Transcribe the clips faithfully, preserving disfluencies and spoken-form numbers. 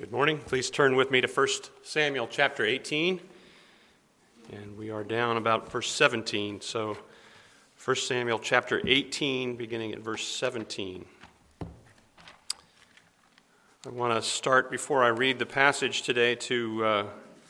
Good morning. Please turn with me to First Samuel chapter eighteen. And we are down about verse seventeen. So First Samuel chapter eighteen, beginning at verse seventeen. I want to start, before I read the passage today, to uh,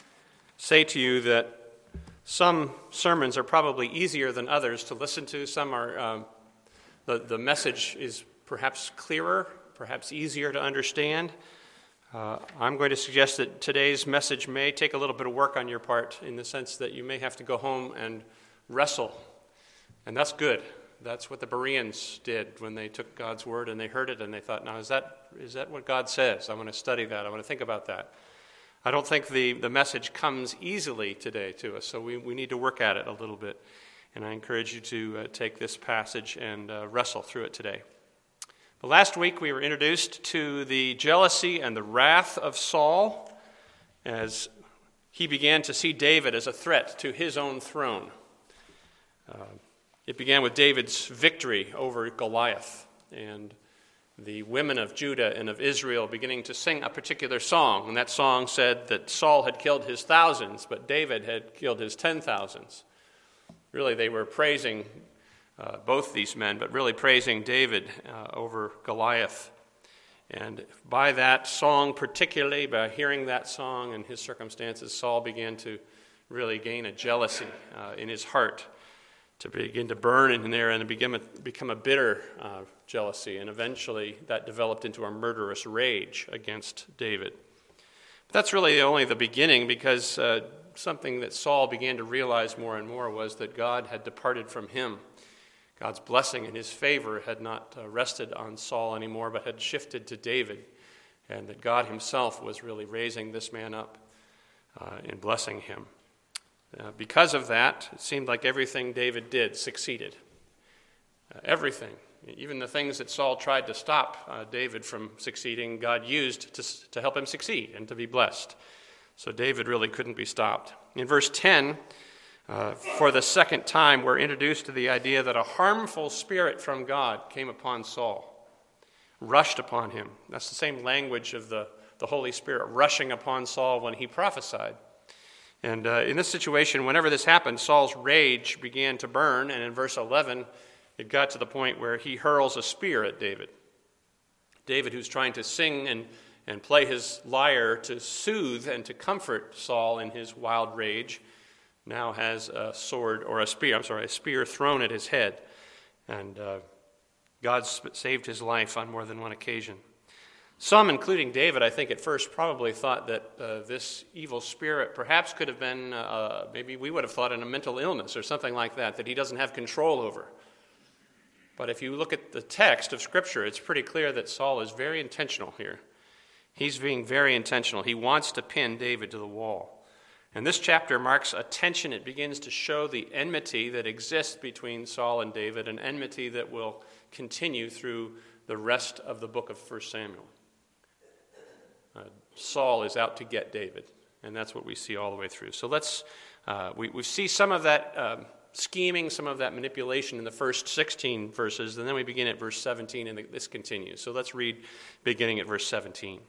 say to you that some sermons are probably easier than others to listen to. Some are, um, the, the message is perhaps clearer, perhaps easier to understand. Uh, I'm going to suggest that today's message may take a little bit of work on your part, in the sense that you may have to go home and wrestle. And that's good. That's what the Bereans did when they took God's word and they heard it and they thought, now is that is that what God says? I want to study that. I want to think about that. I don't think the, the message comes easily today to us, so we, we need to work at it a little bit. And I encourage you to uh, take this passage and uh, wrestle through it today. But last week we were introduced to the jealousy and the wrath of Saul as he began to see David as a threat to his own throne. Uh, it began with David's victory over Goliath, and the women of Judah and of Israel beginning to sing a particular song. And that song said that Saul had killed his thousands, but David had killed his ten thousands. Really, they were praising uh, both these men, but really praising David uh, over Goliath. And by that song, particularly by hearing that song and his circumstances, Saul began to really gain a jealousy uh, in his heart, to begin to burn in there and become a, become a bitter uh, jealousy. And eventually that developed into a murderous rage against David. But that's really only the beginning, because uh, something that Saul began to realize more and more was that God had departed from him. God's blessing and his favor had not uh, rested on Saul anymore, but had shifted to David, and that God himself was really raising this man up uh, and blessing him. Uh, because of that, it seemed like everything David did succeeded. Uh, everything. Even the things that Saul tried to stop uh, David from succeeding, God used to, to help him succeed and to be blessed. So David really couldn't be stopped. In verse ten, uh, for the second time, we're introduced to the idea that a harmful spirit from God came upon Saul, rushed upon him. That's the same language of the, the Holy Spirit rushing upon Saul when he prophesied. And uh, in this situation, whenever this happened, Saul's rage began to burn, and in verse eleven, it got to the point where he hurls a spear at David. David, who's trying to sing and, and play his lyre to soothe and to comfort Saul in his wild rage, now has a sword, or a spear, I'm sorry, a spear thrown at his head. And uh, God saved his life on more than one occasion. Some, including David, I think at first probably thought that uh, this evil spirit perhaps could have been, uh, maybe we would have thought in a mental illness or something like that, that he doesn't have control over. But if you look at the text of Scripture, it's pretty clear that Saul is very intentional here. He's being very intentional. He wants to pin David to the wall. And this chapter marks a tension. It begins to show the enmity that exists between Saul and David, an enmity that will continue through the rest of the book of First Samuel. Uh, Saul is out to get David, and that's what we see all the way through. So let's, uh, we, we see some of that um, scheming, some of that manipulation in the first sixteen verses, and then we begin at verse seventeen, and this continues. So let's read beginning at verse seventeen.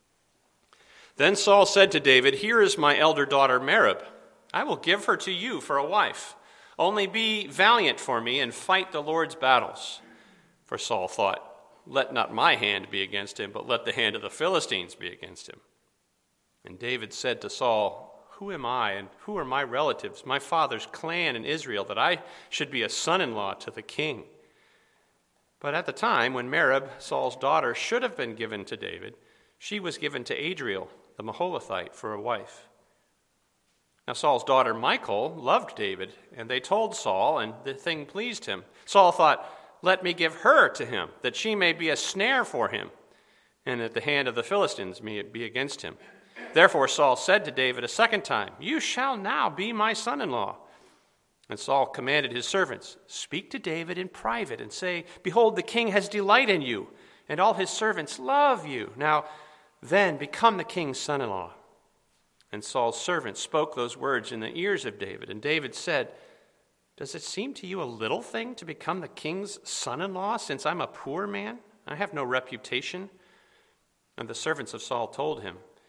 Then Saul said to David, "Here is my elder daughter Merab. I will give her to you for a wife. Only be valiant for me and fight the Lord's battles." For Saul thought, "Let not my hand be against him, but let the hand of the Philistines be against him." And David said to Saul, "Who am I, and who are my relatives, my father's clan in Israel, that I should be a son-in-law to the king?" But at the time when Merab, Saul's daughter, should have been given to David, she was given to Adriel, the Maholathite, for a wife. Now Saul's daughter Michal loved David, and they told Saul, and the thing pleased him. Saul thought, "Let me give her to him, that she may be a snare for him, and that the hand of the Philistines may be against him." Therefore Saul said to David a second time, "You shall now be my son-in-law." And Saul commanded his servants, "Speak to David in private and say, 'Behold, the king has delight in you, and all his servants love you. Now then become the king's son-in-law.'" And Saul's servants spoke those words in the ears of David. And David said, "Does it seem to you a little thing to become the king's son-in-law, since I'm a poor man? I have no reputation." And the servants of Saul told him,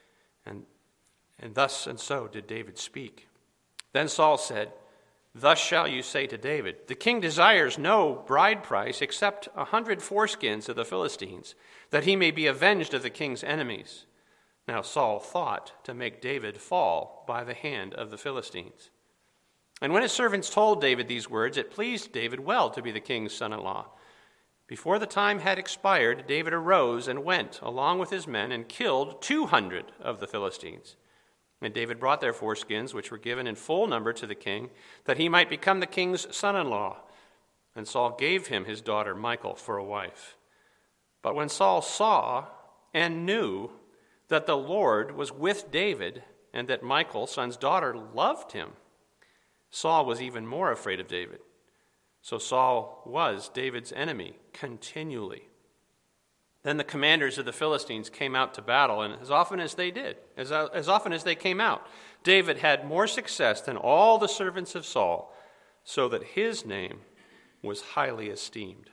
And, and thus and so did David speak. Then Saul said, "Thus shall you say to David, the king desires no bride price except a hundred foreskins of the Philistines, that he may be avenged of the king's enemies." Now Saul thought to make David fall by the hand of the Philistines. And when his servants told David these words, it pleased David well to be the king's son-in-law. Before the time had expired, David arose and went, along with his men, and killed two hundred of the Philistines. And David brought their foreskins, which were given in full number to the king, that he might become the king's son-in-law. And Saul gave him his daughter Michal for a wife. But when Saul saw and knew that the Lord was with David, and that Michal, Saul's daughter, loved him, Saul was even more afraid of David. So Saul was David's enemy continually. Then the commanders of the Philistines came out to battle, and as often as they did, as, as often as they came out, David had more success than all the servants of Saul, so that his name was highly esteemed.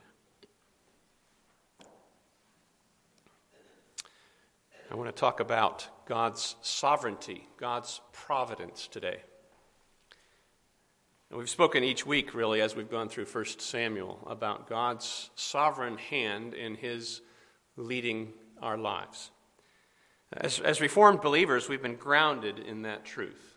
I want to talk about God's sovereignty, God's providence today. And we've spoken each week, really, as we've gone through First Samuel, about God's sovereign hand in his leading our lives. As, as Reformed believers, we've been grounded in that truth.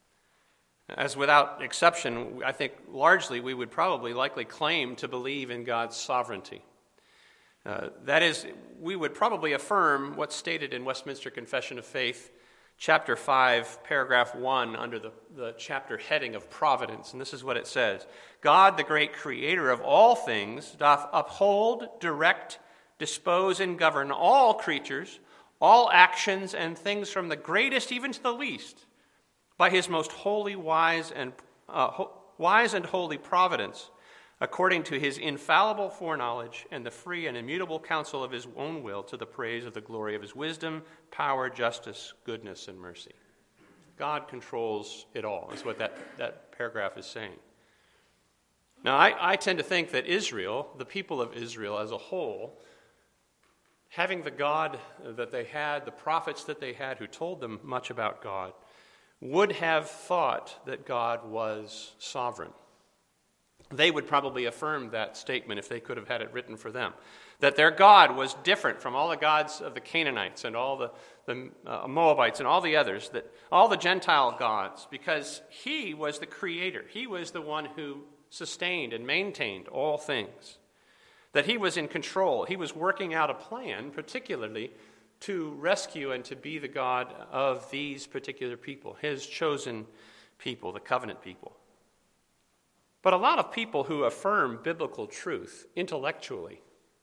As without exception, I think largely we would probably likely claim to believe in God's sovereignty. Uh, that is, we would probably affirm what's stated in Westminster Confession of Faith, chapter five, paragraph one, under the, the chapter heading of providence. And this is what it says: "God, the great creator of all things, doth uphold, direct, dispose, and govern all creatures, all actions and things from the greatest even to the least, by his most holy, wise, and uh, ho- wise and holy providence, according to his infallible foreknowledge and the free and immutable counsel of his own will, to the praise of the glory of his wisdom, power, justice, goodness, and mercy." God controls it all, is what that, that paragraph is saying. Now, I, I tend to think that Israel, the people of Israel as a whole, having the God that they had, the prophets that they had who told them much about God, would have thought that God was sovereign. They would probably affirm that statement if they could have had it written for them, that their God was different from all the gods of the Canaanites and all the, the uh, Moabites and all the others, that all the Gentile gods, because he was the creator. He was the one who sustained and maintained all things, that he was in control. He was working out a plan, particularly to rescue and to be the God of these particular people, his chosen people, the covenant people. But a lot of people who affirm biblical truth intellectually,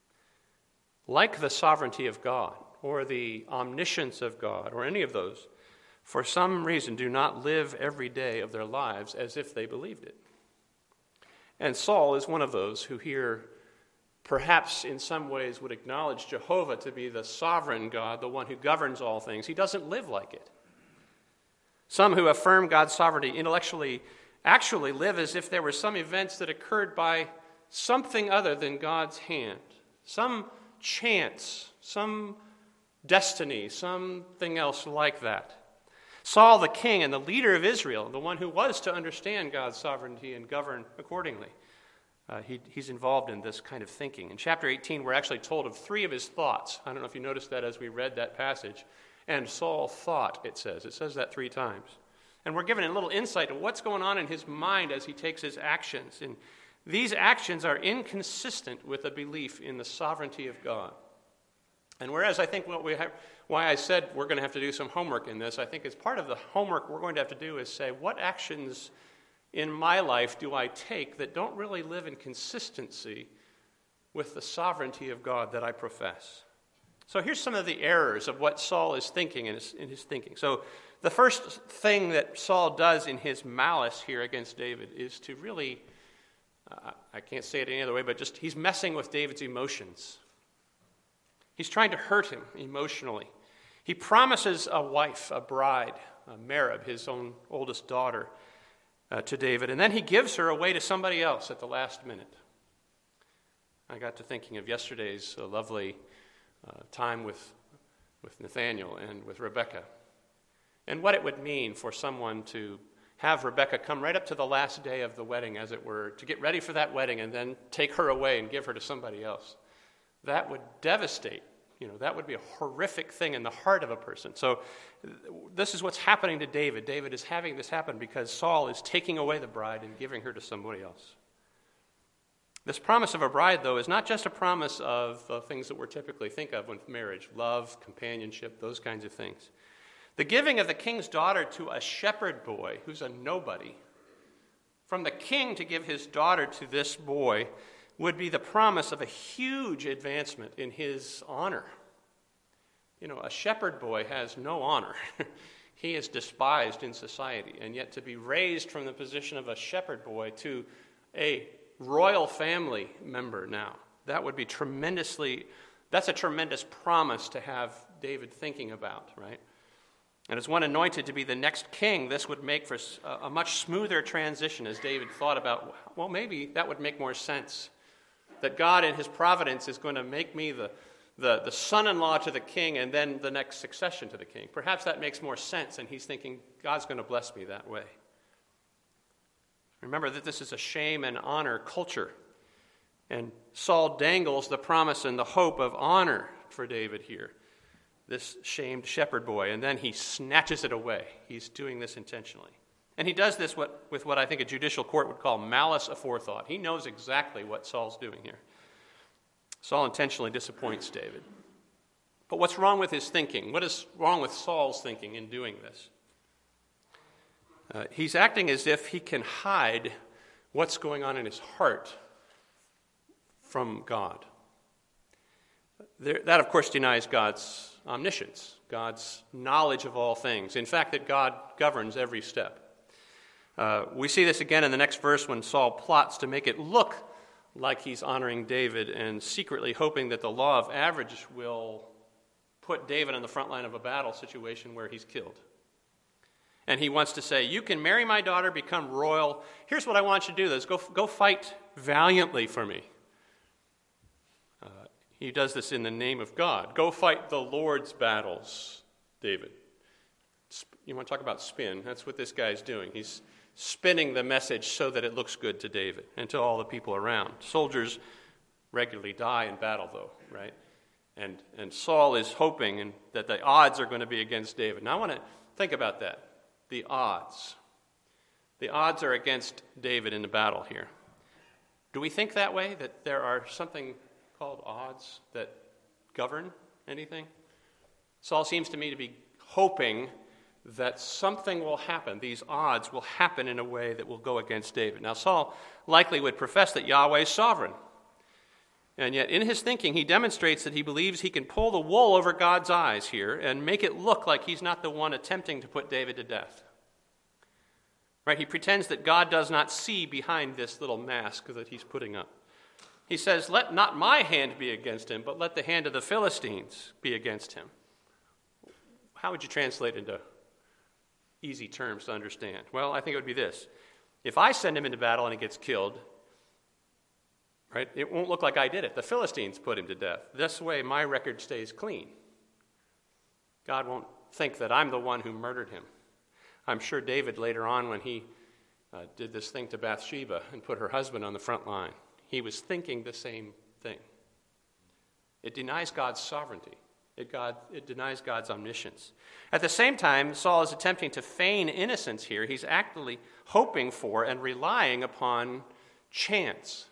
like the sovereignty of God or the omniscience of God or any of those, for some reason do not live every day of their lives as if they believed it. And Saul is one of those who here perhaps in some ways would acknowledge Jehovah to be the sovereign God, the one who governs all things. He doesn't live like it. Some who affirm God's sovereignty intellectually actually live as if there were some events that occurred by something other than God's hand, some chance, some destiny, something else like that. Saul, the king and the leader of Israel, the one who was to understand God's sovereignty and govern accordingly, uh, he, he's involved in this kind of thinking. In chapter eighteen, we're actually told of three of his thoughts. I don't know if you noticed that as we read that passage. And Saul thought, it says. It says that three times. And we're given a little insight of what's going on in his mind as he takes his actions. And these actions are inconsistent with a belief in the sovereignty of God. And whereas I think what we have, why I said we're going to have to do some homework in this, I think as part of the homework we're going to have to do is say, what actions in my life do I take that don't really live in consistency with the sovereignty of God that I profess? So here's some of the errors of what Saul is thinking in his, in his thinking. So the first thing that Saul does in his malice here against David is to really, uh, I can't say it any other way, but just he's messing with David's emotions. He's trying to hurt him emotionally. He promises a wife, a bride, uh, Merab, his own oldest daughter, uh, to David, and then he gives her away to somebody else at the last minute. I got to thinking of yesterday's uh, lovely uh, time with, with Nathaniel and with Rebecca. and what it would mean for someone to have Rebekah come right up to the last day of the wedding, as it were, to get ready for that wedding and then take her away and give her to somebody else. That would devastate. You know, that would be a horrific thing in the heart of a person. So this is what's happening to David. David is having this happen because Saul is taking away the bride and giving her to somebody else. This promise of a bride, though, is not just a promise of uh, things that we typically think of with marriage, love, companionship, those kinds of things. The giving of the king's daughter to a shepherd boy who's a nobody, from the king to give his daughter to this boy, would be the promise of a huge advancement in his honor. You know, a shepherd boy has no honor. He is despised in society, and yet to be raised from the position of a shepherd boy to a royal family member now, that would be tremendously, that's a tremendous promise to have David thinking about, right? And as one anointed to be the next king, this would make for a much smoother transition as David thought about, well, maybe that would make more sense. That God in his providence is going to make me the, the, the son-in-law to the king and then the next succession to the king. Perhaps that makes more sense, and he's thinking, God's going to bless me that way. Remember that this is a shame and honor culture. And Saul dangles the promise and the hope of honor for David here, this shamed shepherd boy, and then he snatches it away. He's doing this intentionally. And he does this what, with what I think a judicial court would call malice aforethought. He knows exactly what Saul's doing here. Saul intentionally disappoints David. But what's wrong with his thinking? What is wrong with Saul's thinking in doing this? Uh, he's acting as if he can hide what's going on in his heart from God. There, that, of course, denies God's omniscience, God's knowledge of all things. In fact, that God governs every step. Uh, we see this again in the next verse when Saul plots to make it look like he's honoring David and secretly hoping that the law of average will put David on the front line of a battle situation where he's killed. And he wants to say, you can marry my daughter, become royal. Here's what I want you to do. Is go, go fight valiantly for me. Uh, he does this in the name of God. Go fight the Lord's battles, David. You want to talk about spin? That's what this guy's doing. He's spinning the message so that it looks good to David and to all the people around. Soldiers regularly die in battle, though, right? And and Saul is hoping and that the odds are going to be against David. Now I want to think about that. The odds. The odds are against David in the battle here. Do we think that way, that there are something called odds that govern anything? Saul seems to me to be hoping that something will happen. These odds will happen in a way that will go against David. Now, Saul likely would profess that Yahweh is sovereign. And yet, in his thinking, he demonstrates that he believes he can pull the wool over God's eyes here and make it look like he's not the one attempting to put David to death. Right? He pretends that God does not see behind this little mask that he's putting up. He says, let not my hand be against him, but let the hand of the Philistines be against him. How would you translate into easy terms to understand? Well, I think it would be this. If I send him into battle and he gets killed, right, it won't look like I did it. The Philistines put him to death. This way, my record stays clean. God won't think that I'm the one who murdered him. I'm sure David later on, when he uh, did this thing to Bathsheba and put her husband on the front line, he was thinking the same thing. It denies God's sovereignty. It, God, it denies God's omniscience. At the same time, Saul is attempting to feign innocence here. He's actually hoping for and relying upon chance,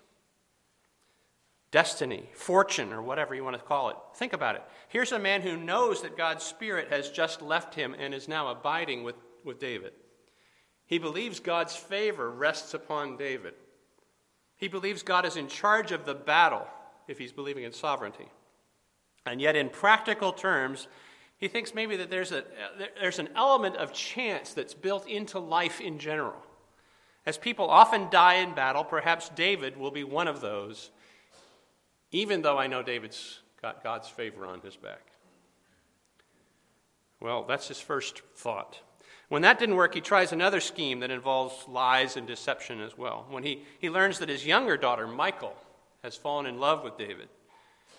destiny, fortune, or whatever you want to call it. Think about it. Here's a man who knows that God's Spirit has just left him and is now abiding with, with David. He believes God's favor rests upon David. He believes God is in charge of the battle if he's believing in sovereignty. And yet, in practical terms, he thinks maybe that there's a there's an element of chance that's built into life in general. As people often die in battle, perhaps David will be one of those, even though I know David's got God's favor on his back. Well, that's his first thought. When that didn't work, he tries another scheme that involves lies and deception as well. When he, he learns that his younger daughter, Michal, has fallen in love with David.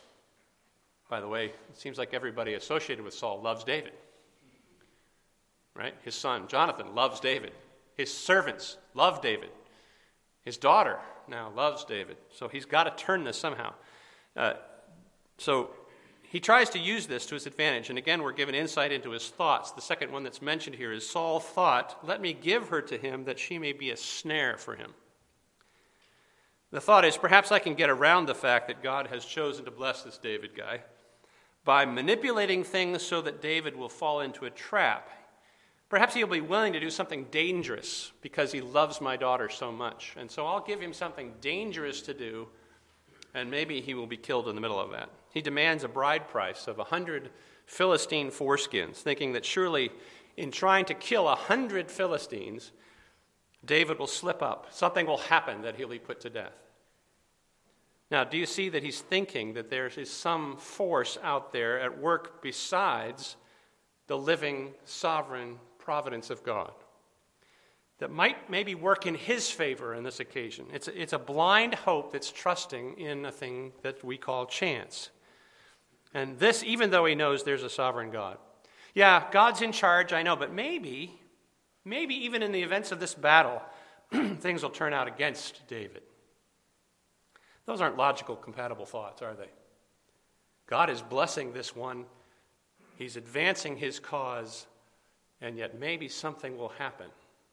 By the way, it seems like everybody associated with Saul loves David. right? His son, Jonathan, loves David. His servants love David. His daughter now loves David. So he's got to turn this somehow. Uh, so he tries to use this to his advantage. And again, we're given insight into his thoughts. The second one that's mentioned here is Saul thought, let me give her to him that she may be a snare for him. The thought is, perhaps I can get around the fact that God has chosen to bless this David guy by manipulating things so that David will fall into a trap. Perhaps he'll be willing to do something dangerous because he loves my daughter so much. And so I'll give him something dangerous to do, and maybe he will be killed in the middle of that. He demands a bride price of a hundred Philistine foreskins, thinking that surely in trying to kill a hundred Philistines, David will slip up. Something will happen that he'll be put to death. Now, do you see that he's thinking that there is some force out there at work besides the living, sovereign providence of God that might maybe work in his favor in this occasion? It's a, it's a blind hope that's trusting in a thing that we call chance. And this, even though he knows there's a sovereign God. Yeah, God's in charge, I know, but maybe, maybe even in the events of this battle, things will turn out against David. Those aren't logical, compatible thoughts, are they? God is blessing this one. He's advancing his cause, and yet maybe something will happen.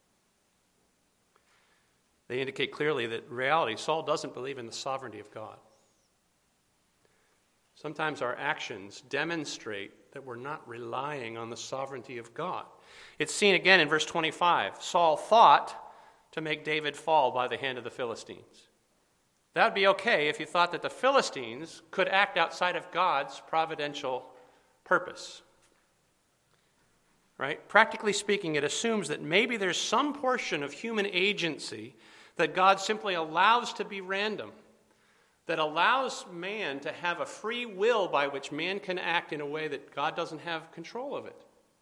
They indicate clearly that in reality, Saul doesn't believe in the sovereignty of God. Sometimes our actions demonstrate that we're not relying on the sovereignty of God. It's seen again in verse twenty-five. Saul thought to make David fall by the hand of the Philistines. That would be okay if you thought that the Philistines could act outside of God's providential purpose. Right? Practically speaking, it assumes that maybe there's some portion of human agency that God simply allows to be random, that allows man to have a free will by which man can act in a way that God doesn't have control of it.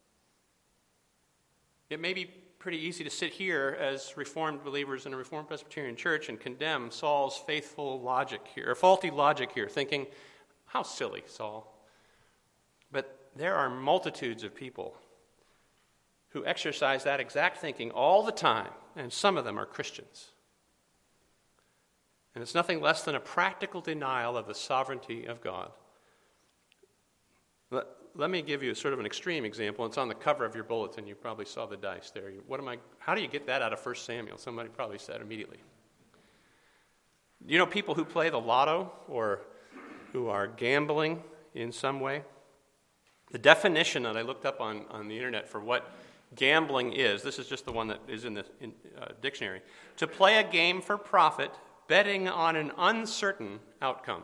It may be pretty easy to sit here as Reformed believers in a Reformed Presbyterian church and condemn Saul's faithful logic here, or faulty logic here, thinking, how silly, Saul. But there are multitudes of people who exercise that exact thinking all the time, and some of them are Christians. And it's nothing less than a practical denial of the sovereignty of God. Let, let me give you sort of an extreme example. It's on the cover of your bulletin. You probably saw the dice there. What am I? How do you get that out of First Samuel? Somebody probably said immediately. You know people who play the lotto or who are gambling in some way? The definition that I looked up on, on the internet for what gambling is, this is just the one that is in the in, uh, dictionary, to play a game for profit, betting on an uncertain outcome.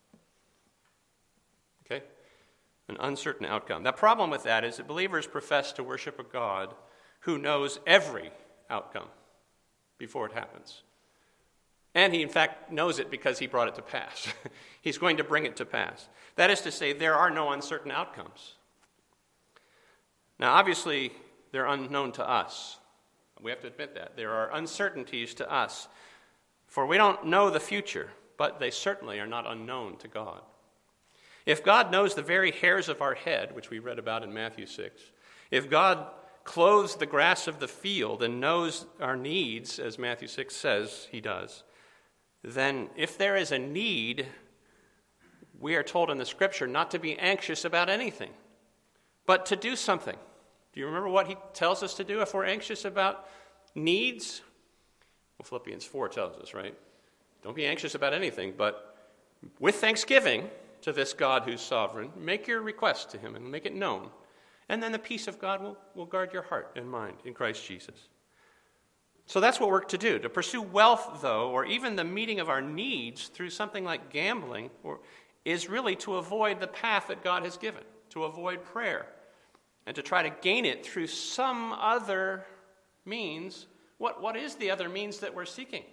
Okay? An uncertain outcome. The problem with that is that believers profess to worship a God who knows every outcome before it happens. And he, in fact, knows it because he brought it to pass. He's going to bring it to pass. That is to say, there are no uncertain outcomes. Now, obviously, they're unknown to us. We have to admit that. There are uncertainties to us. For we don't know the future, but they certainly are not unknown to God. If God knows the very hairs of our head, which we read about in Matthew six, if God clothes the grass of the field and knows our needs, as Matthew six says he does, then if there is a need, we are told in the Scripture not to be anxious about anything, but to do something. Do you remember what he tells us to do if we're anxious about needs? Well, Philippians four tells us, right? Don't be anxious about anything, but with thanksgiving to this God who's sovereign, make your request to him and make it known. And then the peace of God will, will guard your heart and mind in Christ Jesus. So that's what we're to do. To pursue wealth, though, or even the meeting of our needs through something like gambling, or, is really to avoid the path that God has given, to avoid prayer, and to try to gain it through some other means. What, what is the other means that we're seeking?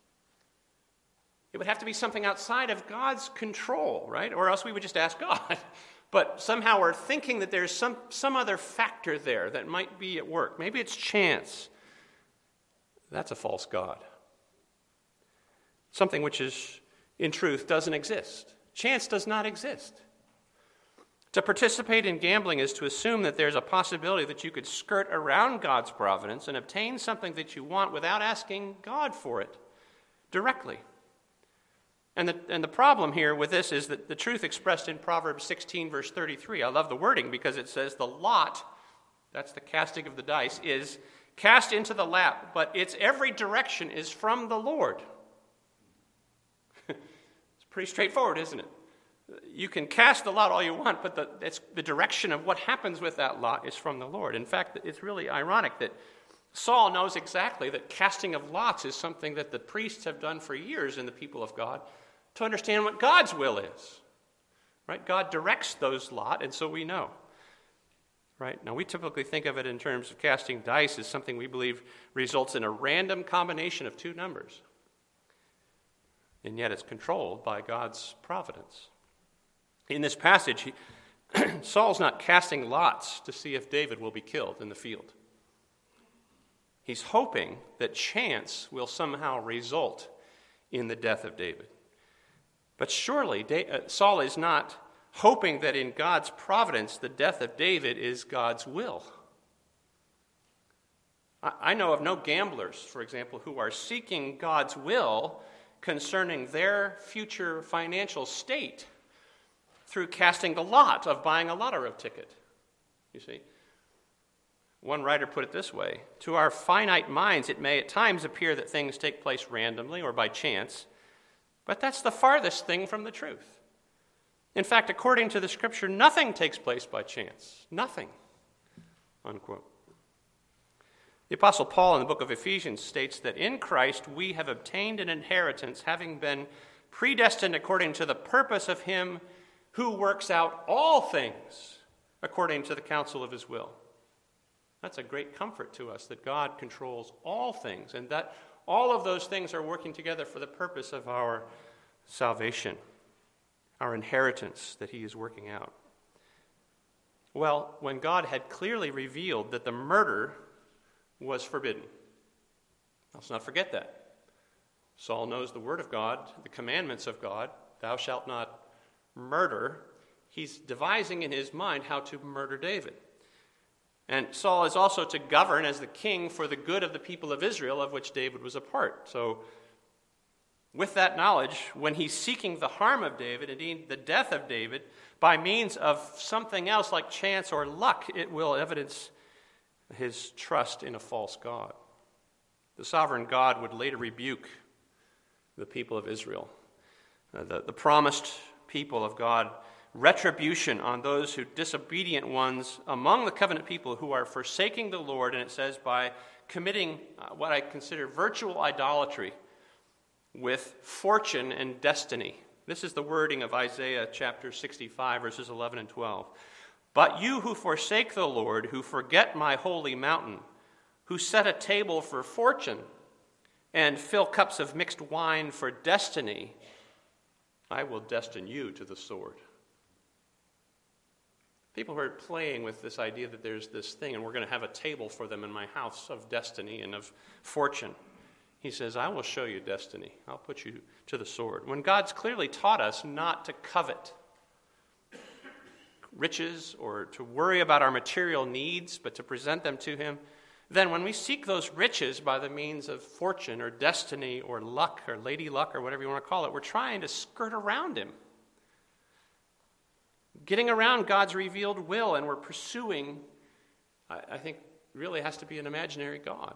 It would have to be something outside of God's control, right? Or else we would just ask God. But somehow we're thinking that there's some, some other factor there that might be at work. Maybe it's chance. That's a false god. Something which is, in truth, doesn't exist. Chance does not exist. To participate in gambling is to assume that there's a possibility that you could skirt around God's providence and obtain something that you want without asking God for it directly. And the, and the problem here with this is that the truth expressed in Proverbs sixteen, verse thirty-three, I love the wording because it says the lot, that's the casting of the dice, is cast into the lap, but its every direction is from the Lord. It's pretty straightforward, isn't it? You can cast the lot all you want, but the, it's the direction of what happens with that lot is from the Lord. In fact, it's really ironic that Saul knows exactly that casting of lots is something that the priests have done for years in the people of God to understand what God's will is. Right? God directs those lot, and so we know. Right? Now, we typically think of it in terms of casting dice as something we believe results in a random combination of two numbers. And yet it's controlled by God's providence. In this passage, he, Saul's not casting lots to see if David will be killed in the field. He's hoping that chance will somehow result in the death of David. But surely Saul is not hoping that in God's providence the death of David is God's will. I know of no gamblers, for example, who are seeking God's will concerning their future financial state through casting the lot of buying a lottery ticket. You see? One writer put it this way: to our finite minds, it may at times appear that things take place randomly or by chance, but that's the farthest thing from the truth. In fact, according to the Scripture, nothing takes place by chance. Nothing. Unquote. The Apostle Paul in the book of Ephesians states that in Christ we have obtained an inheritance, having been predestined according to the purpose of Him who works out all things according to the counsel of His will. That's a great comfort to us, that God controls all things, and that all of those things are working together for the purpose of our salvation, our inheritance that He is working out. Well, when God had clearly revealed that the murder was forbidden, let's not forget that. Saul knows the word of God, the commandments of God, thou shalt not murder. He's devising in his mind how to murder David. And Saul is also to govern as the king for the good of the people of Israel, of which David was a part. So, with that knowledge, when he's seeking the harm of David, indeed the death of David, by means of something else like chance or luck, it will evidence his trust in a false god. The sovereign God would later rebuke the people of Israel. Uh, the, the promised people of God, retribution on those who disobedient ones among the covenant people who are forsaking the Lord, and it says by committing uh, what I consider virtual idolatry with fortune and destiny. This is the wording of Isaiah chapter sixty-five, verses eleven and twelve. But you who forsake the Lord, who forget my holy mountain, who set a table for fortune and fill cups of mixed wine for destiny, I will destine you to the sword. People who are playing with this idea that there's this thing and we're going to have a table for them in my house of destiny and of fortune. He says, I will show you destiny. I'll put you to the sword. When God's clearly taught us not to covet riches or to worry about our material needs, but to present them to Him, then when we seek those riches by the means of fortune or destiny or luck or lady luck or whatever you want to call it, we're trying to skirt around Him. Getting around God's revealed will, and we're pursuing, I, I think, really has to be an imaginary God.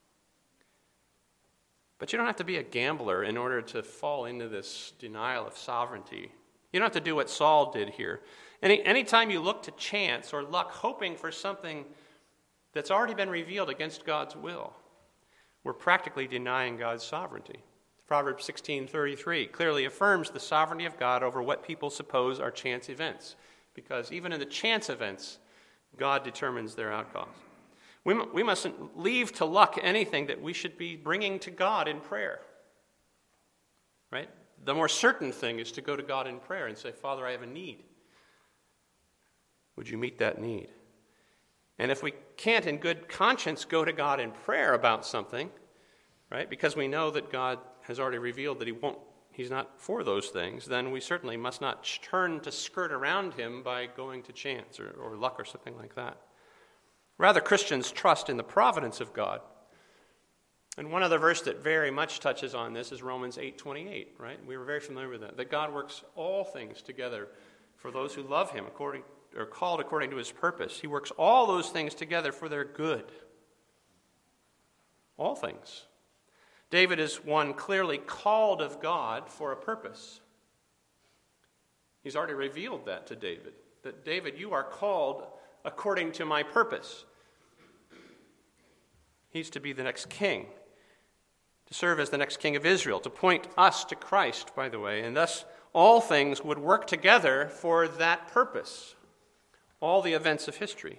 But you don't have to be a gambler in order to fall into this denial of sovereignty. You don't have to do what Saul did here. Any anytime you look to chance or luck, hoping for something that's already been revealed against God's will, we're practically denying God's sovereignty. Proverbs sixteen thirty-three clearly affirms the sovereignty of God over what people suppose are chance events, because even in the chance events, God determines their outcomes. We, we mustn't leave to luck anything that we should be bringing to God in prayer. Right? The more certain thing is to go to God in prayer and say, Father, I have a need. Would you meet that need? And if we can't in good conscience go to God in prayer about something, right, because we know that God has already revealed that He won't he's not for those things, then we certainly must not turn to skirt around him by going to chance or, or luck or something like that. Rather, Christians trust in the providence of God. And one other verse that very much touches on this is Romans eight twenty-eight, right? We were very familiar with that. That God works all things together for those who love him, according or called according to his purpose. He works all those things together for their good. All things. David is one clearly called of God for a purpose. He's already revealed that to David. That, David, you are called according to my purpose. He's to be the next king, to serve as the next king of Israel, to point us to Christ, by the way, and thus all things would work together for that purpose, all the events of history.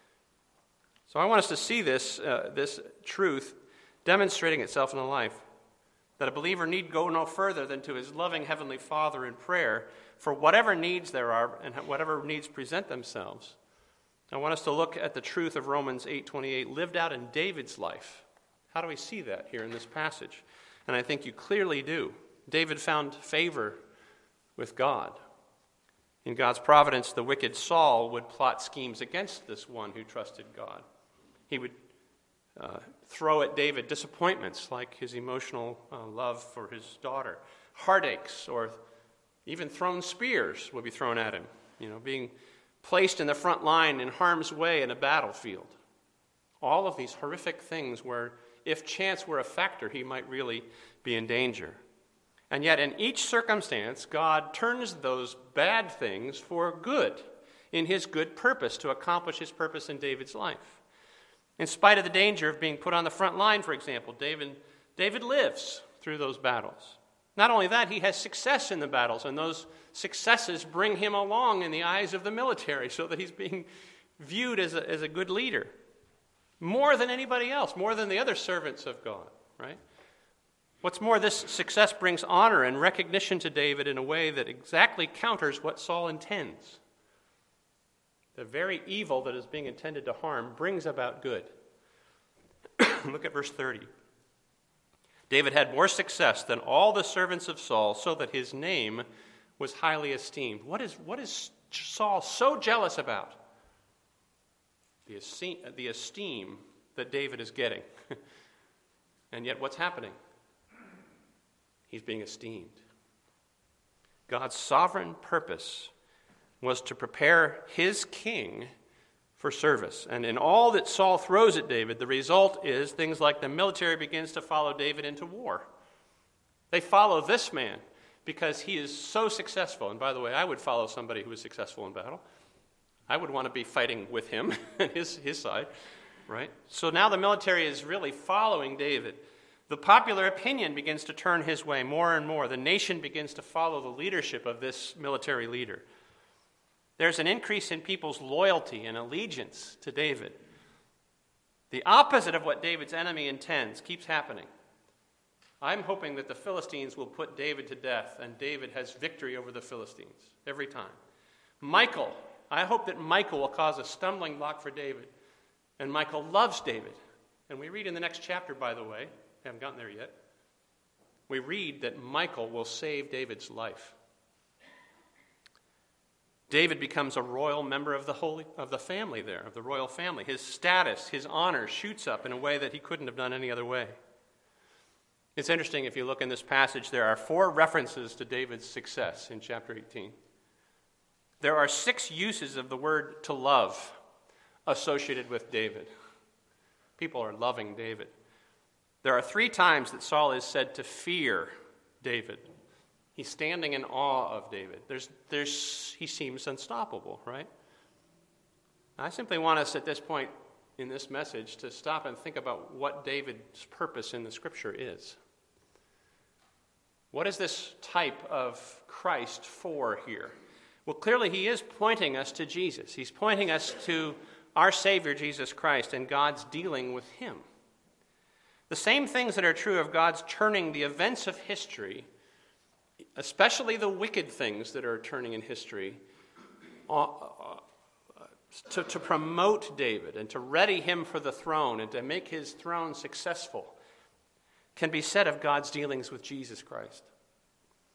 So I want us to see this, uh, this truth demonstrating itself in the life, that a believer need go no further than to his loving Heavenly Father in prayer for whatever needs there are and whatever needs present themselves. I want us to look at the truth of Romans eight twenty-eight lived out in David's life. How do we see that here in this passage? And I think you clearly do. David found favor with God. In God's providence, the wicked Saul would plot schemes against this one who trusted God. He would uh, throw at David disappointments like his emotional uh, love for his daughter, heartaches, or even thrown spears would be thrown at him, you know, being placed in the front line in harm's way in a battlefield. All of these horrific things where, if chance were a factor, he might really be in danger. And yet, in each circumstance, God turns those bad things for good, in his good purpose, to accomplish his purpose in David's life. In spite of the danger of being put on the front line, for example, David, David lives through those battles. Not only that, he has success in the battles, and those successes bring him along in the eyes of the military so that he's being viewed as a, as a good leader. More than anybody else, more than the other servants of God, right? What's more, this success brings honor and recognition to David in a way that exactly counters what Saul intends. The very evil that is being intended to harm brings about good. Look at verse thirty. David had more success than all the servants of Saul, so that his name was highly esteemed. What is, what is Saul so jealous about? The esteem, the esteem that David is getting. And yet what's happening? He's being esteemed. God's sovereign purpose was to prepare his king for service. And in all that Saul throws at David, the result is things like the military begins to follow David into war. They follow this man because he is so successful. And by the way, I would follow somebody who is successful in battle. I would want to be fighting with him and his, his side, right? So now the military is really following David. The popular opinion begins to turn his way more and more. The nation begins to follow the leadership of this military leader. There's an increase in people's loyalty and allegiance to David. The opposite of what David's enemy intends keeps happening. I'm hoping that the Philistines will put David to death, and David has victory over the Philistines every time. Michal, I hope that Michal will cause a stumbling block for David, and Michal loves David. And we read in the next chapter, by the way, we haven't gotten there yet, we read that Michal will save David's life. David becomes a royal member of the holy of the family there, of the royal family. His status, his honor shoots up in a way that he couldn't have done any other way. It's interesting, if you look in this passage, there are four references to David's success in chapter eighteen. There are six uses of the word to love associated with David. People are loving David. There are three times that Saul is said to fear David. He's standing in awe of David. There's, there's, he seems unstoppable, right? I simply want us at this point in this message to stop and think about what David's purpose in the Scripture is. What is this type of Christ for here? Well, clearly he is pointing us to Jesus. He's pointing us to our Savior, Jesus Christ, and God's dealing with him. The same things that are true of God's turning the events of history, especially the wicked things that are turning in history, uh, uh, to, to promote David and to ready him for the throne and to make his throne successful, can be said of God's dealings with Jesus Christ.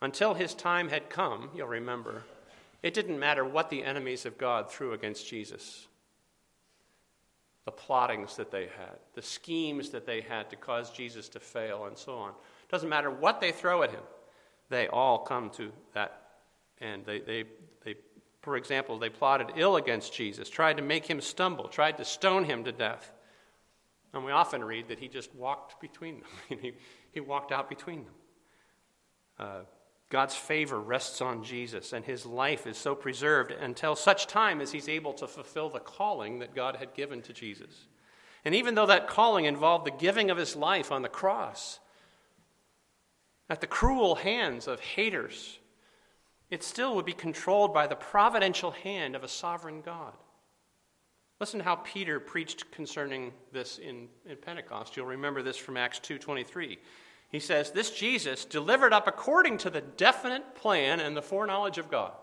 Until his time had come, you'll remember, it didn't matter what the enemies of God threw against Jesus. The plottings that they had, the schemes that they had to cause Jesus to fail, and so on. Doesn't matter what they throw at him, they all come to that end. They, they, they, for example, they plotted ill against Jesus, tried to make him stumble, tried to stone him to death. And we often read that he just walked between them. he, he walked out between them. Uh, God's favor rests on Jesus, and his life is so preserved until such time as he's able to fulfill the calling that God had given to Jesus. And even though that calling involved the giving of his life on the cross, at the cruel hands of haters, it still would be controlled by the providential hand of a sovereign God. Listen to how Peter preached concerning this in, in Pentecost. You'll remember this from Acts two twenty-three. He says, "This Jesus, delivered up according to the definite plan and the foreknowledge of God,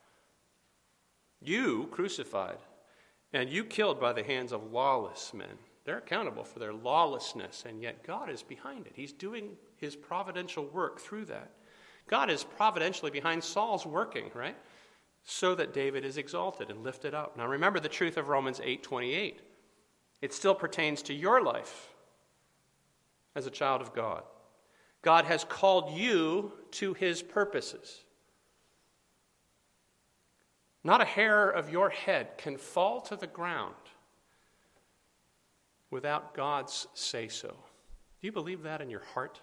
you crucified, and you killed by the hands of lawless men." They're accountable for their lawlessness, and yet God is behind it. He's doing his providential work through that. God is providentially behind Saul's working, right? So that David is exalted and lifted up. Now remember the truth of Romans eight twenty-eight. It still pertains to your life as a child of God. God has called you to his purposes. Not a hair of your head can fall to the ground without God's say-so. Do you believe that in your heart?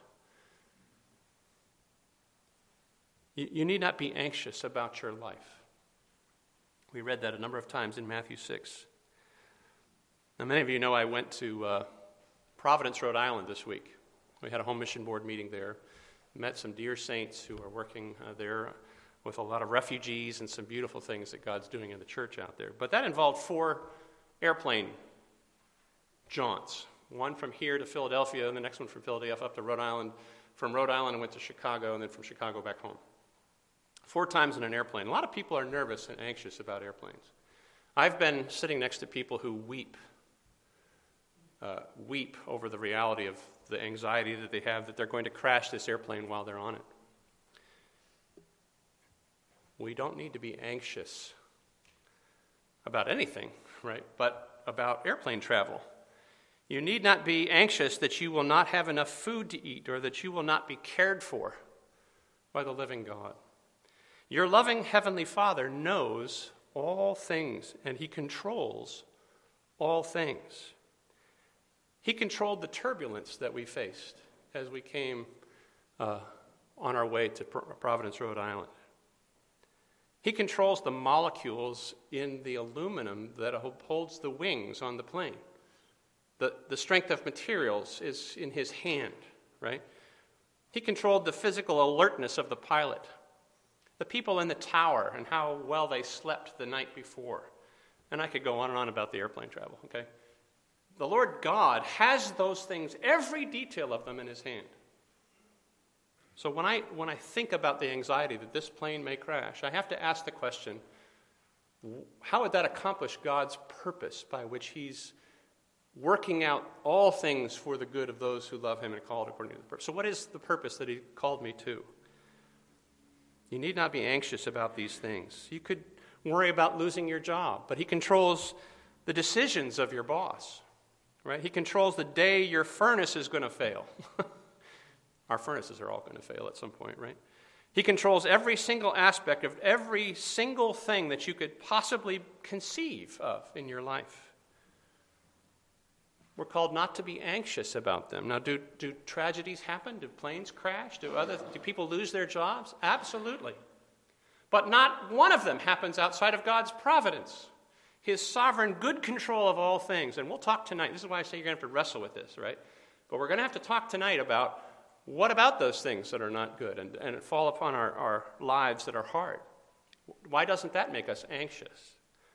You, you need not be anxious about your life. We read that a number of times in Matthew six. Now, many of you know I went to uh, Providence, Rhode Island this week. We had a home mission board meeting there, met some dear saints who are working uh, there with a lot of refugees and some beautiful things that God's doing in the church out there. But that involved four airplane jaunts, one from here to Philadelphia, and the next one from Philadelphia up to Rhode Island. From Rhode Island, I went to Chicago, and then from Chicago back home. Four times in an airplane. A lot of people are nervous and anxious about airplanes. I've been sitting next to people who weep, uh, weep over the reality of the anxiety that they have that they're going to crash this airplane while they're on it. We don't need to be anxious about anything, right? But about airplane travel. You need not be anxious that you will not have enough food to eat or that you will not be cared for by the living God. Your loving Heavenly Father knows all things, and he controls all things. He controlled the turbulence that we faced as we came uh, on our way to Providence, Rhode Island. He controls the molecules in the aluminum that holds the wings on the plane. The, the strength of materials is in his hand, right? He controlled the physical alertness of the pilot, the people in the tower and how well they slept the night before. And I could go on and on about the airplane travel, okay? The Lord God has those things, every detail of them in his hand. So when I when I think about the anxiety that this plane may crash, I have to ask the question, how would that accomplish God's purpose by which he's working out all things for the good of those who love him and are called according to the purpose? So what is the purpose that he called me to? You need not be anxious about these things. You could worry about losing your job, but he controls the decisions of your boss. Right? He controls the day your furnace is going to fail. Our furnaces are all going to fail at some point, right? He controls every single aspect of every single thing that you could possibly conceive of in your life. We're called not to be anxious about them. Now, do, do tragedies happen? Do planes crash? Do other do people lose their jobs? Absolutely. But not one of them happens outside of God's providence. His sovereign good control of all things. And we'll talk tonight. This is why I say you're going to have to wrestle with this, right? But we're going to have to talk tonight about what about those things that are not good and, and fall upon our, our lives that are hard. Why doesn't that make us anxious?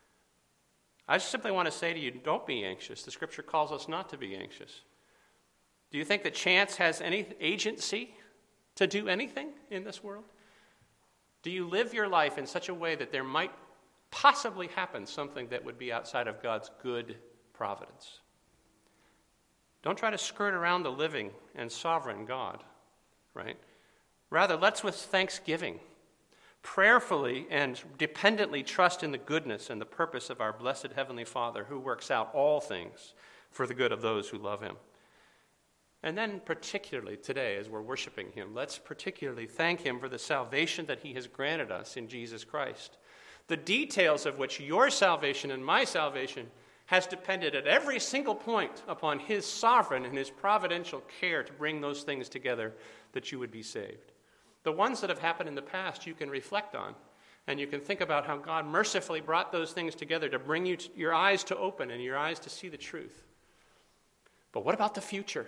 I just simply want to say to you, don't be anxious. The Scripture calls us not to be anxious. Do you think that chance has any agency to do anything in this world? Do you live your life in such a way that there might possibly happen something that would be outside of God's good providence? Don't try to skirt around the living and sovereign God, right? Rather, let's with thanksgiving, prayerfully and dependently trust in the goodness and the purpose of our blessed Heavenly Father, who works out all things for the good of those who love him. And then particularly today, as we're worshiping him, let's particularly thank him for the salvation that he has granted us in Jesus Christ, the details of which your salvation and my salvation has depended at every single point upon his sovereign and his providential care to bring those things together that you would be saved. The ones that have happened in the past you can reflect on, and you can think about how God mercifully brought those things together to bring you to, your eyes to open and your eyes to see the truth. But what about the future?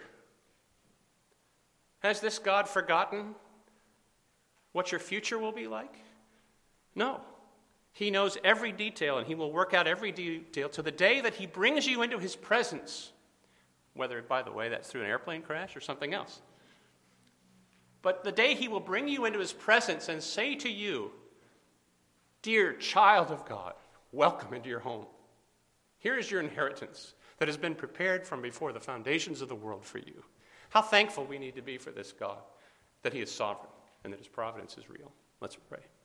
Has this God forgotten what your future will be like? No. He knows every detail, and he will work out every detail to the day that he brings you into his presence, whether, by the way, that's through an airplane crash or something else. But the day he will bring you into his presence and say to you, "Dear child of God, welcome into your home. Here is your inheritance that has been prepared from before the foundations of the world for you." How thankful we need to be for this God, that he is sovereign and that his providence is real. Let's pray.